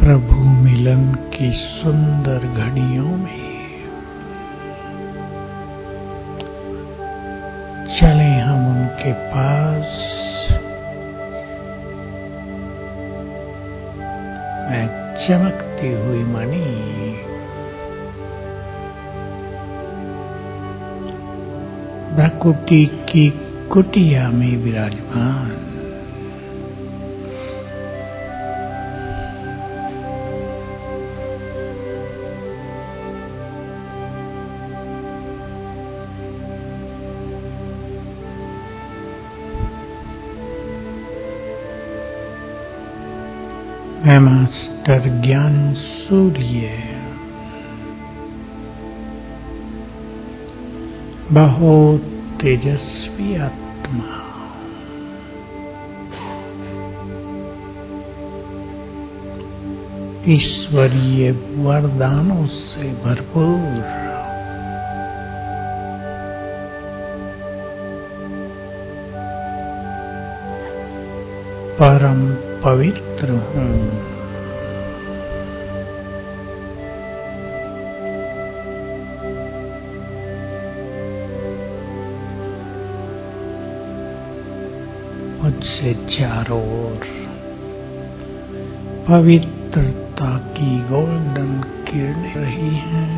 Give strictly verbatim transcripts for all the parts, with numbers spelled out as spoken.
प्रभु मिलन की सुंदर घड़ियों में चले हम उनके पास। मैं चमकती हुई मणि भ्रकुटी की कुटिया में विराजमान, मैं मास्टर ज्ञान सूर्य बहुत तेजस्वी आत्मा ईश्वरीय वरदानों से भरपूर परम पवित्र हूँ। मुझसे चारों ओर पवित्रता की गोल्डन किरणें रही हैं।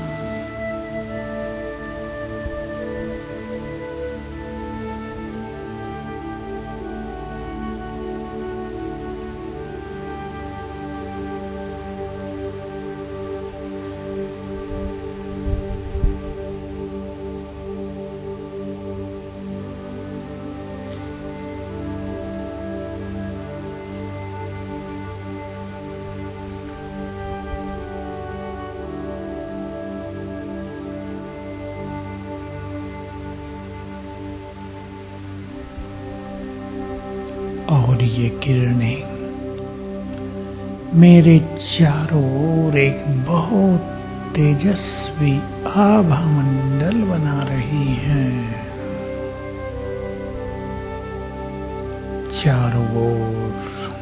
और ये किरणें मेरे चारों ओर एक बहुत तेजस्वी आभा मंडल बना रही हैं। चारों ओर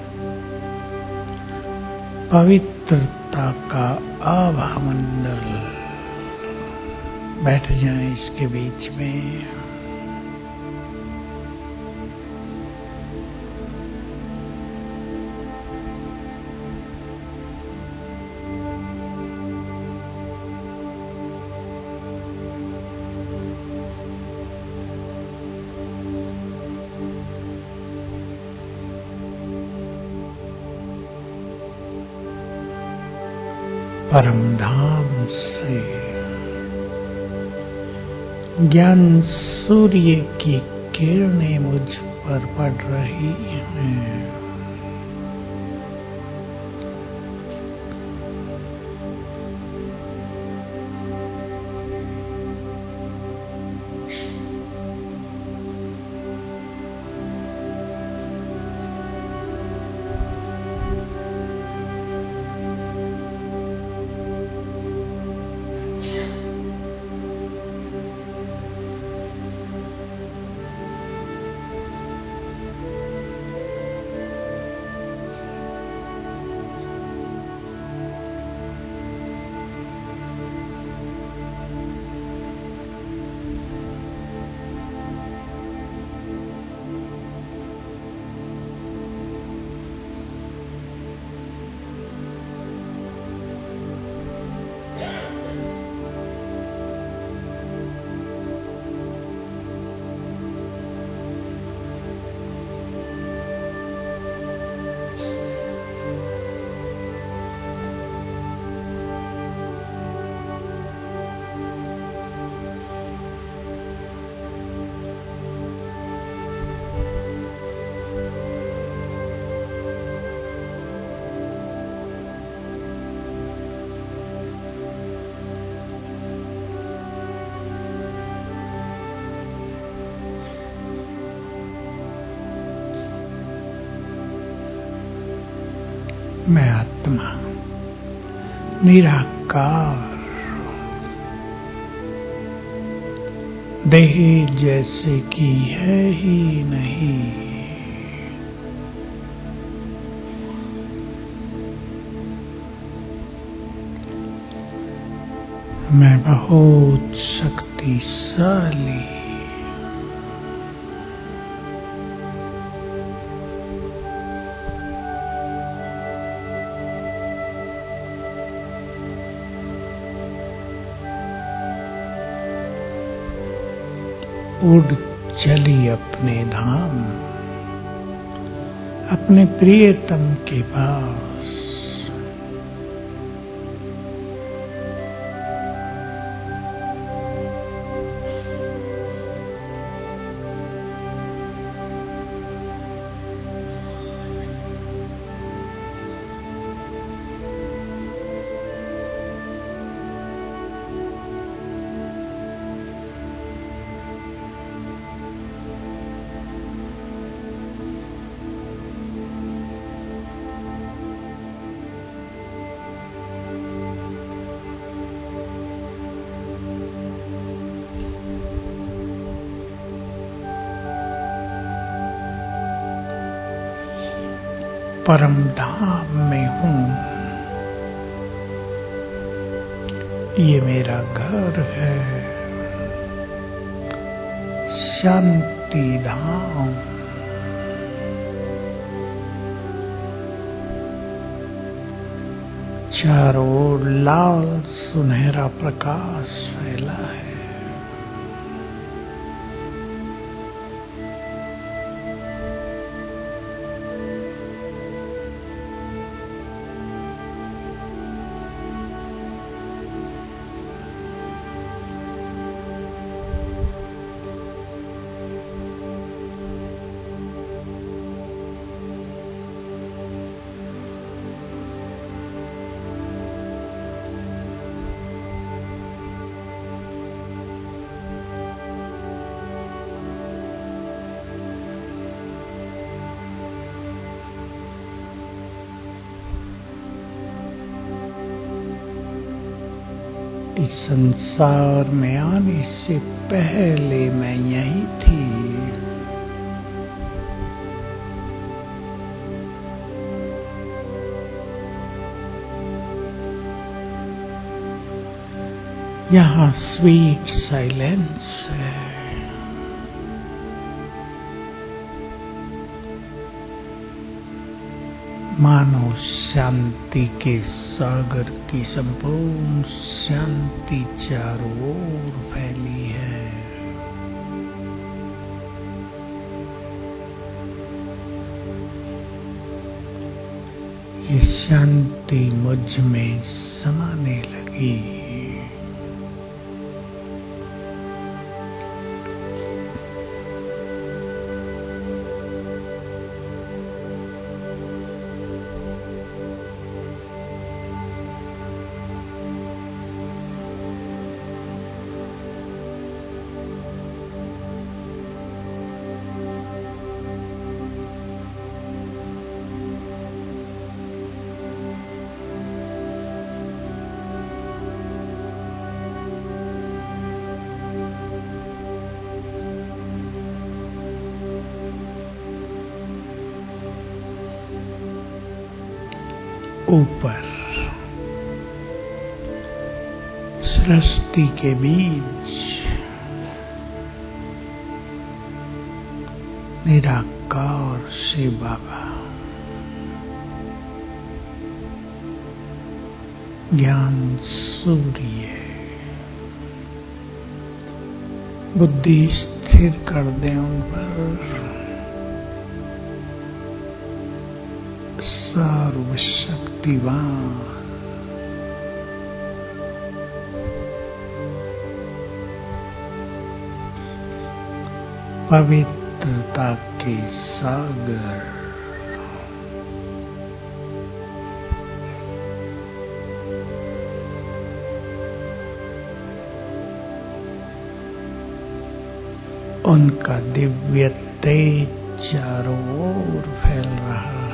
पवित्रता का आभा मंडल। बैठ जाएं इसके बीच में। परम धाम से ज्ञान सूर्य की किरणें मुझ पर पड़ रही हैं। मैं आत्मा निराकार देह जैसे कि है ही नहीं। मैं बहुत शक्तिशाली, उड़ चली अपने धाम, अपने प्रियतम के पास। परम धाम में हूँ, ये मेरा घर है, शांति धाम। चारों ओर लाल सुनहरा प्रकाश फैला है। इस संसार में आने से पहले मैं यही थी। यहाँ स्वीट साइलेंस है। मानो शांति के सागर की संपूर्ण शांति चारों ओर फैली है। ये शांति मुझ में समाने लगी। ऊपर सृष्टि के बीच निराकार शिव बाबा ज्ञान सूर्य बुद्धि स्थिर कर दें उन पर। सर्वशक्तिवान पवित्रता के सागर उनका दिव्य तेज चारों ओर फैल रहा है।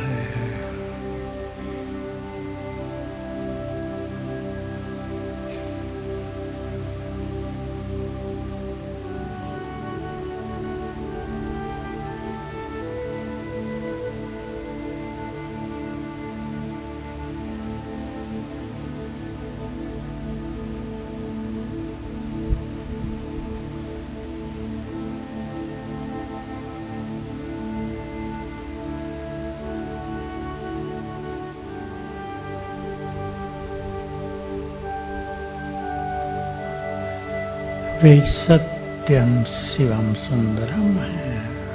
वे सत्यम शिवम सुंदरम है।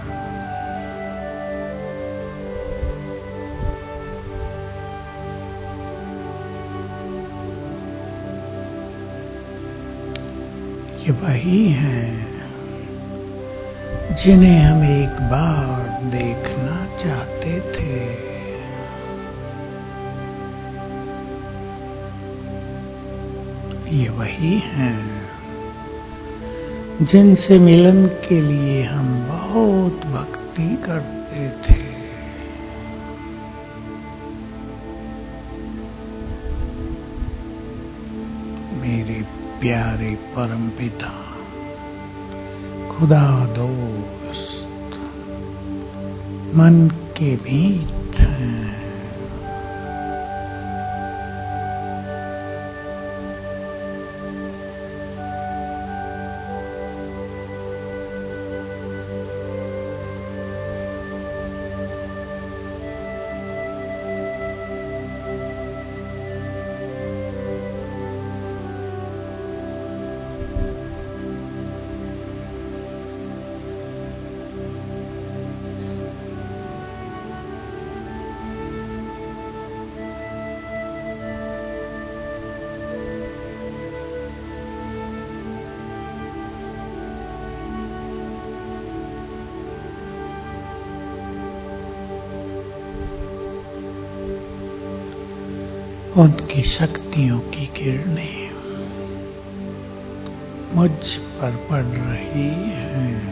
ये वही हैं जिन्हें हम एक बार देखना चाहते थे। ये वही हैं जिनसे मिलन के लिए हम बहुत भक्ति करते थे। मेरे प्यारे परमपिता खुदा दोस्त मन के मीत हैं। उनकी शक्तियों की किरणें मुझ पर पड़ रही हैं।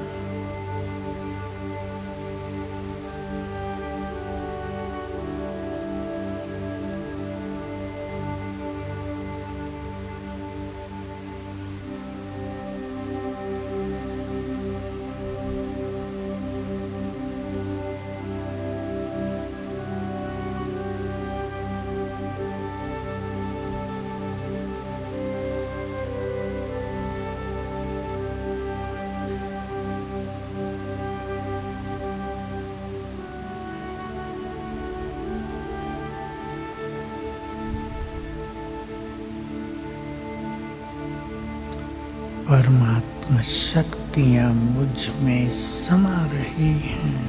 परमात्मा शक्तियां मुझ में समा रही हैं।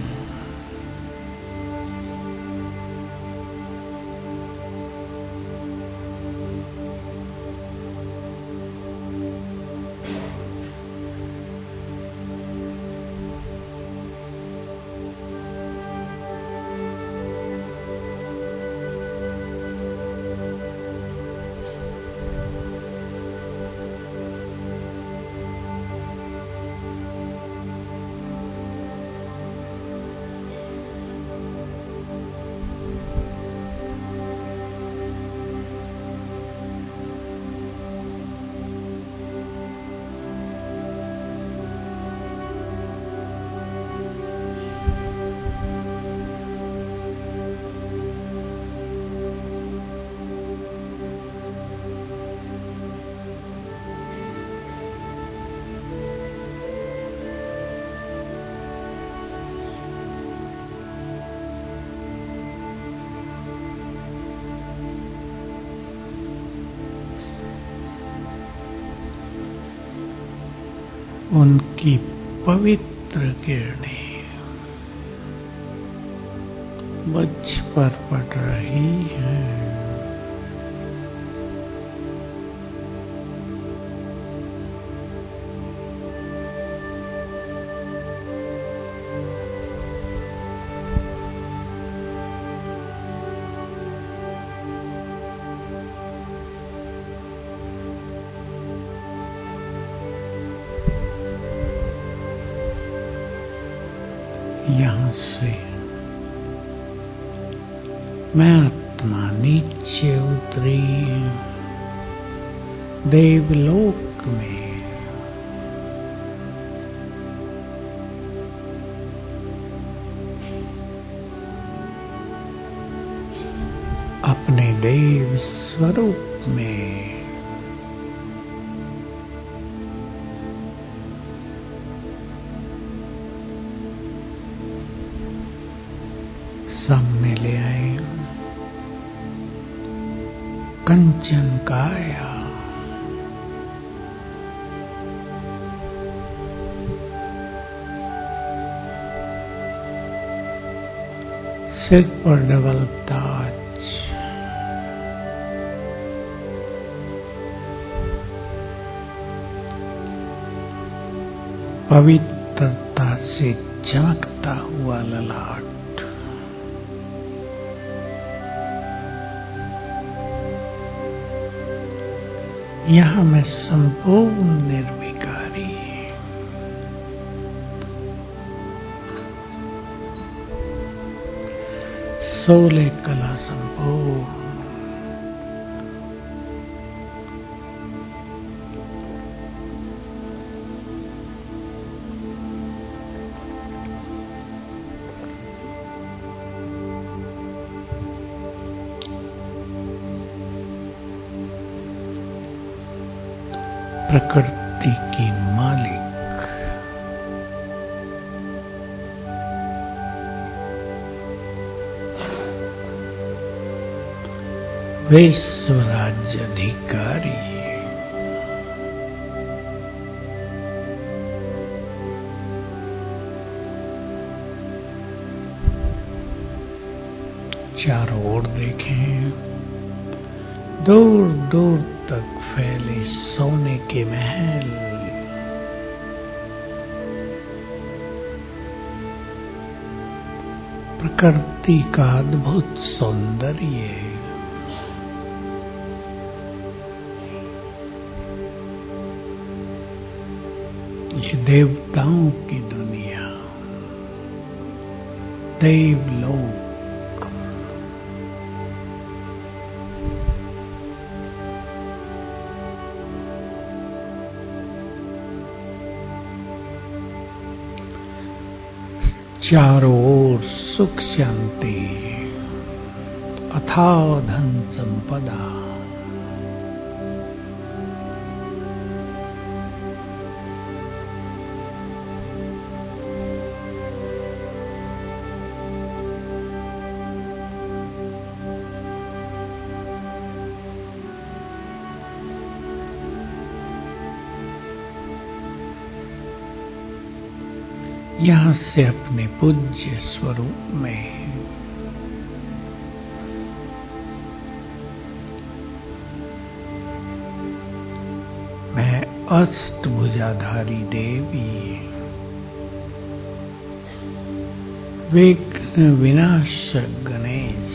उनकी पवित्र किरणें मुझ पर पड़ रही हैं। यहाँ से मैं आत्मा नीचे उतरी देवलोक में। अपने देव स्वरूप में। सामने ले आए कंचन काया, सिर पर डबल ताज, पवित्रता से चमकता हुआ ललाट, यहाँ मैं संपूर्ण निर्विकारी, सोले कला संपूर्ण, प्रकृति की मालिक, विश्वराज्य अधिकारी, चारों ओर देखें, दूर दूर तक फैले सोने के महल, प्रकृति का अद्भुत सौंदर्य, ये देवताओं की दुनिया, देवलोक, चारों ओर सुख शांति, अथाह धन संपदा, यहाँ से अपने पूज्य स्वरूप में मैं अष्टभुजाधारी देवी, विघ्न विनाशक गणेश,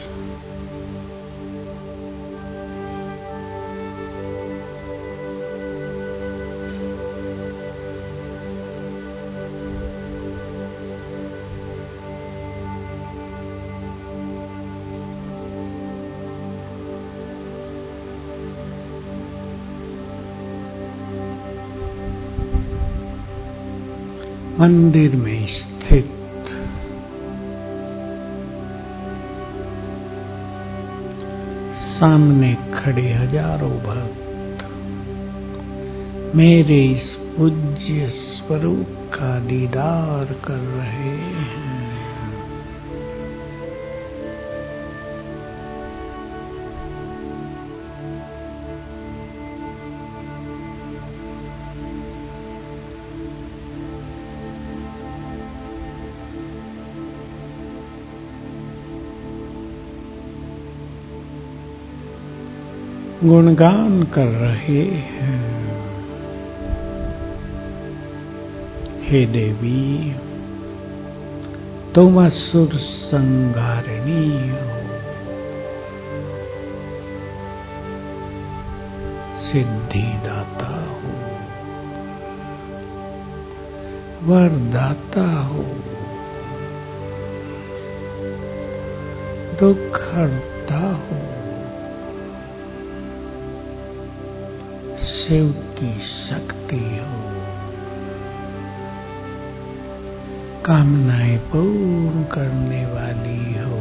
मंदिर में स्थित सामने खड़े हजारों भक्त मेरे इस पूज्य स्वरूप का दीदार कर रहे हैं। गुणगान कर रहे हैं। हे देवी, तुम असुर संहारिणी हो, सिद्धिदाता हो, वरदाता हो, दुख हरता हो, शिव की शक्ति हो, कामनाएं पूर्ण करने वाली हो।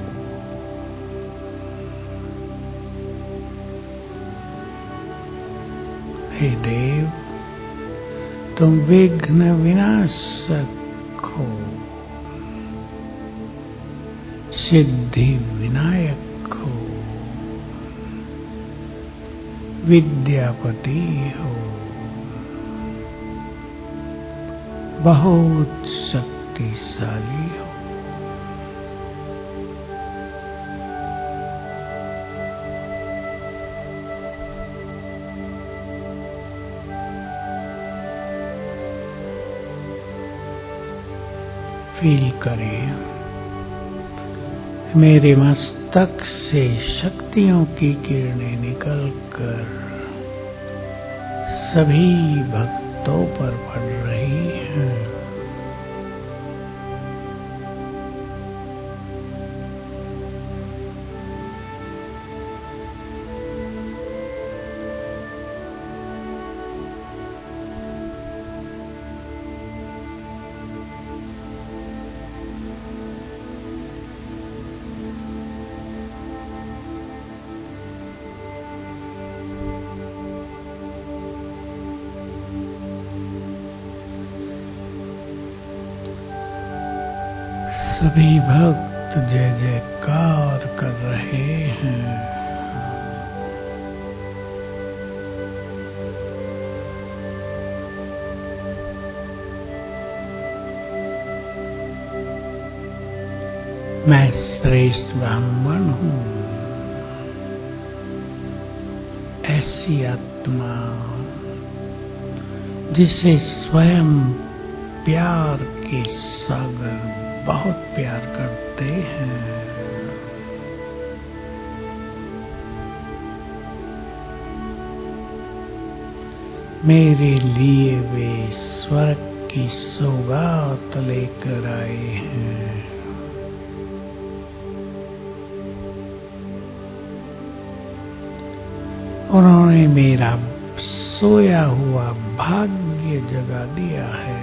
हे देव, तुम विघ्न विनाशक हो, सिद्धि विनायक हो, विद्यापति हो, बहुत शक्तिशाली हो। फील करें मेरे मस्तक से शक्तियों की किरणें निकलकर सभी भक्तों पर पड़ रही हैं। सभी भक्त जय जयकार कर रहे हैं। मैं श्रेष्ठ ब्राह्मण हूँ। ऐसी आत्मा जिसे स्वयं प्यार के सागर बहुत प्यार करते हैं। मेरे लिए वे स्वर्ग की सौगात लेकर आए हैं। उन्होंने मेरा सोया हुआ भाग्य जगा दिया है।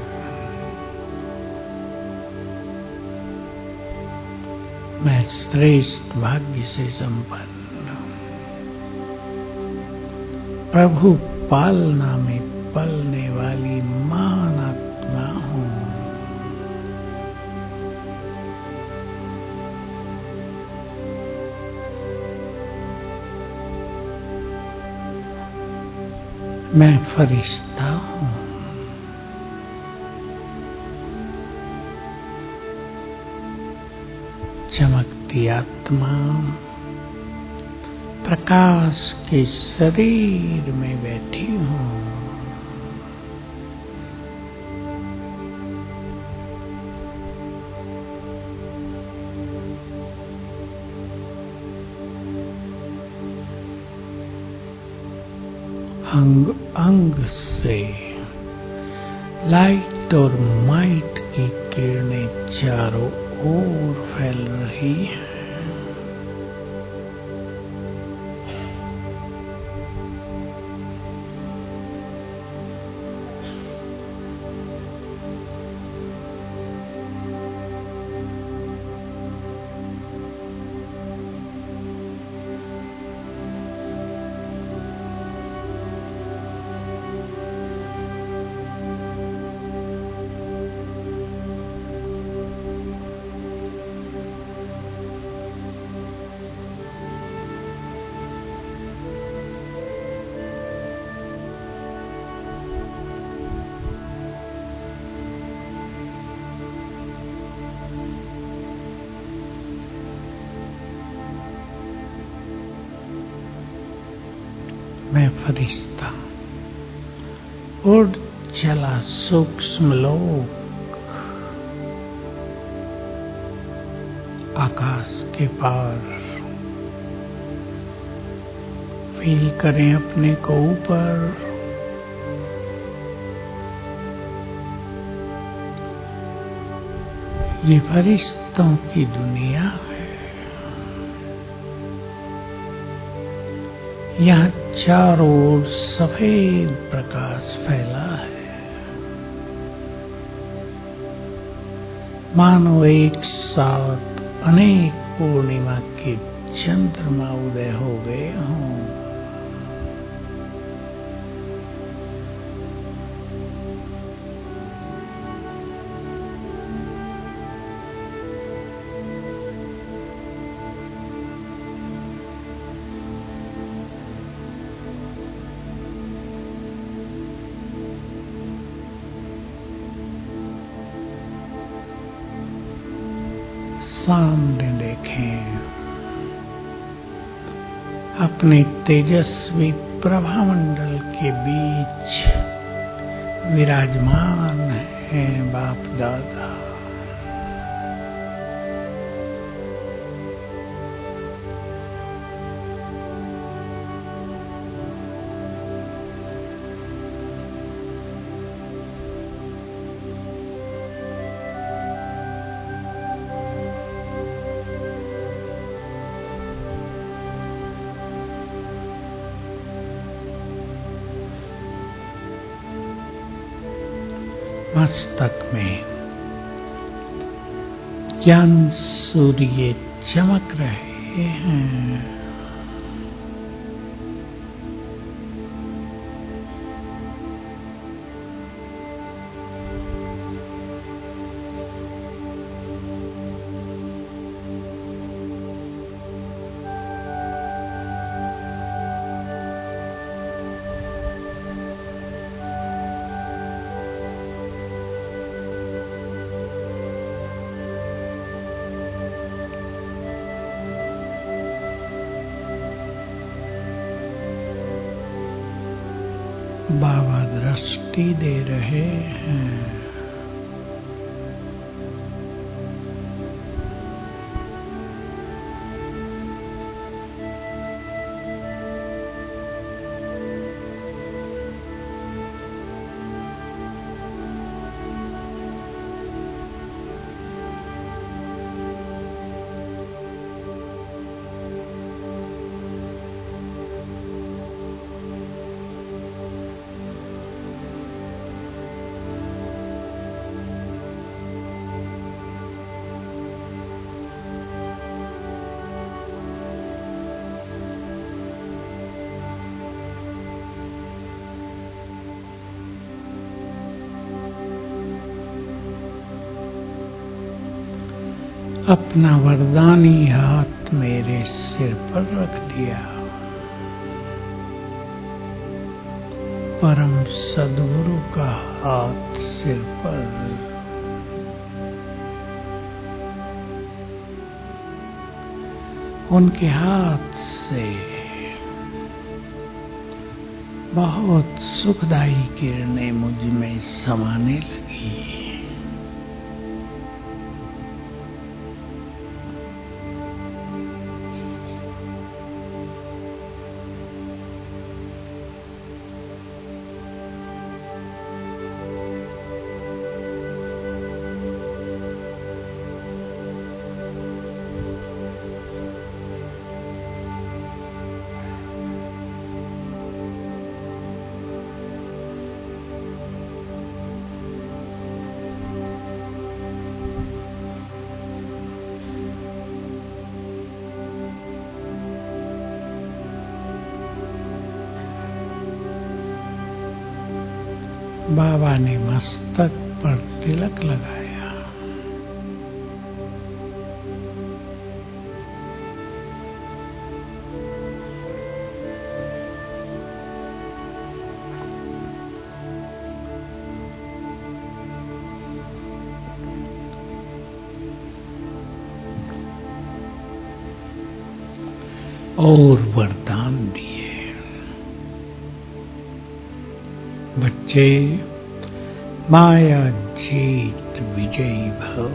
मैं श्रेष्ठ भाग्य से संपन्न प्रभु पालना में पलने वाली महान आत्मा हूँ। मैं फरिश्ता हूँ। चमकती आत्मा प्रकाश के शरीर में बैठी हूँ। अंग अंग से लाइट और माइट की किरणें चारों ओर फैल रही है। मैं फरिश्ता उड़ चला सूक्ष्म लोक आकाश के पार। फील करें अपने को ऊपर। ये फरिश्तों की दुनिया है। यहाँ चारों ओर सफेद प्रकाश फैला है। मानो एक साथ अनेक पूर्णिमा के चंद्रमा उदय हो गए हों। सामने देखें अपने तेजस्वी प्रभामंडल के बीच विराजमान है बाप दादा। मस्तक में ज्ञान सूर्य चमक रहे हैं। बाबा दृष्टि दे रहे हैं। अपना वरदानी हाथ मेरे सिर पर रख दिया। परम सद्गुरु का हाथ सिर पर। उनके हाथ से बहुत सुखदायी किरणें मुझ में समाने लगी। बाबा ने मस्तक पर तिलक लगाया। और वरदान दिए। बच्चे, माया जीत विजयी भव।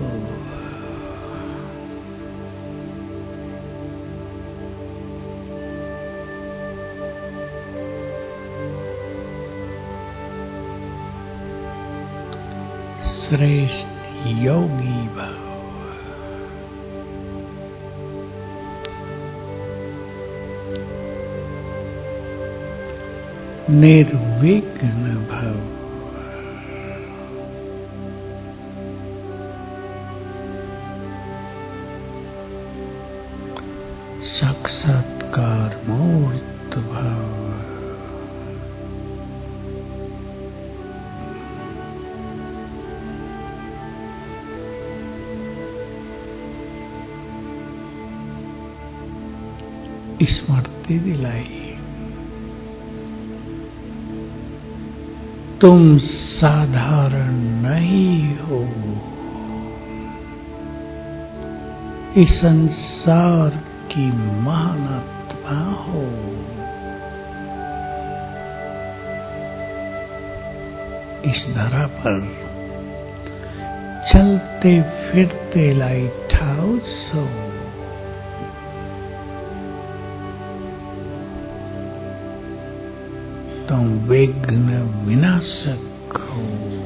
श्रेष्ठ योगी भव। निर्विघ्न भव। साक्षात्कार मूर्त भव। स्मृति दिलाई। तुम साधारण नहीं हो। इस संसार की महान आत्मा हो। इस धरा पर चलते फिरते लाइट हाउस हो। तुम विघ्न विनाशक हो।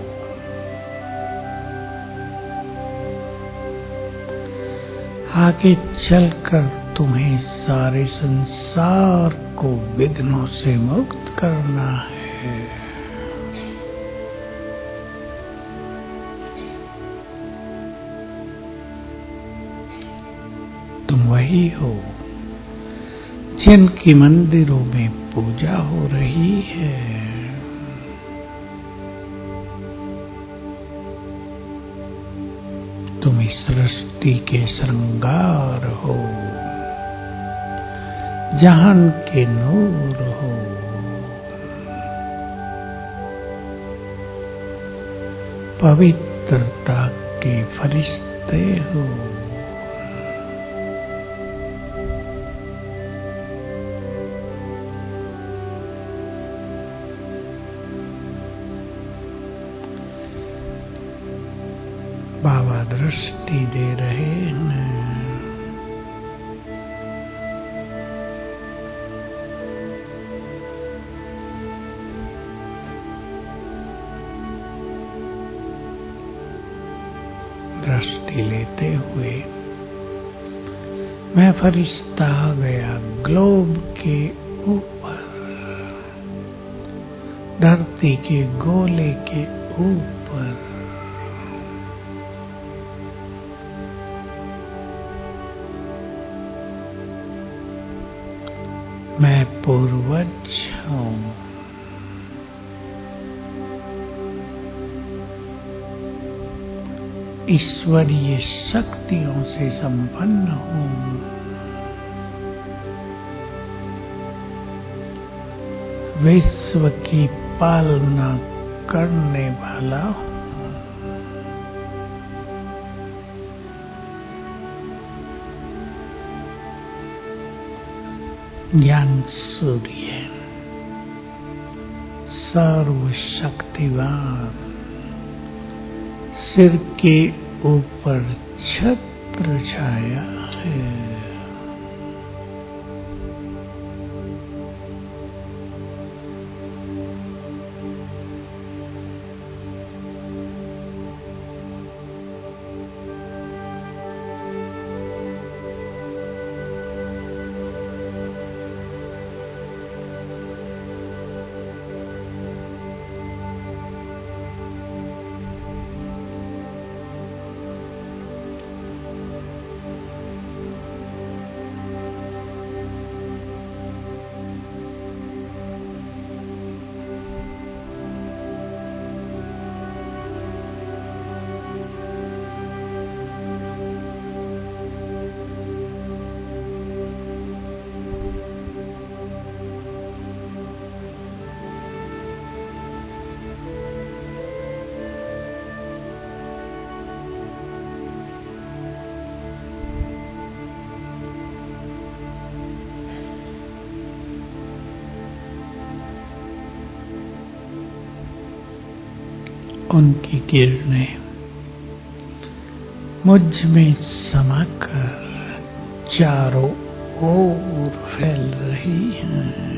आगे चलकर तुम्हें सारे संसार को विघ्नों से मुक्त करना है। रही हो, जिनकी मंदिरों में पूजा हो रही है। तुम इस सृष्टि के श्रृंगार हो, जहान के नूर हो। पवित्रता के फरिश्ते हो। बाबा दृष्टि दे रहे हैं। दृष्टि लेते हुए मैं फरिश्ता आ गया ग्लोब के ऊपर, धरती के गोले के ऊपर। मैं पूर्वज हूँ। ईश्वरीय शक्तियों से संपन्न हूँ। विश्व की पालना करने वाला हूँ। ज्ञान सूर्य सर्वशक्तिवान, सिर के ऊपर छत्र छाया है। उनकी किरणें मुझ में समाकर चारों ओर फैल रही हैं।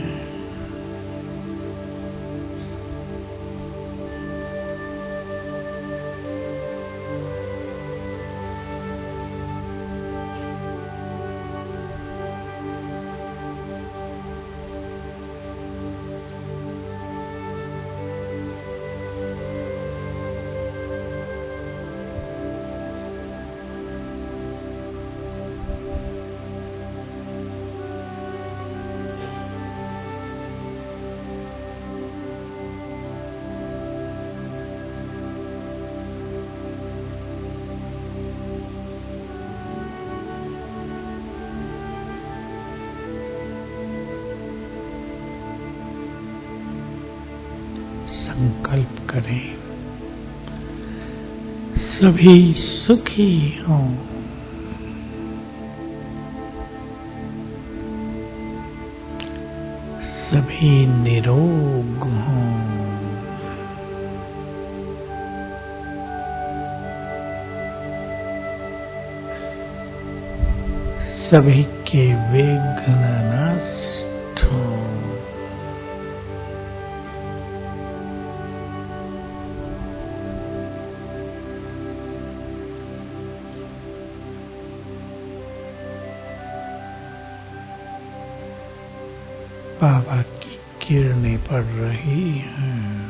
संकल्प करें, सभी सुखी हों। सभी निरोग हों। सभी के विघ्न नष्ट हों। बाबा की किरणें पड़ रही हैं।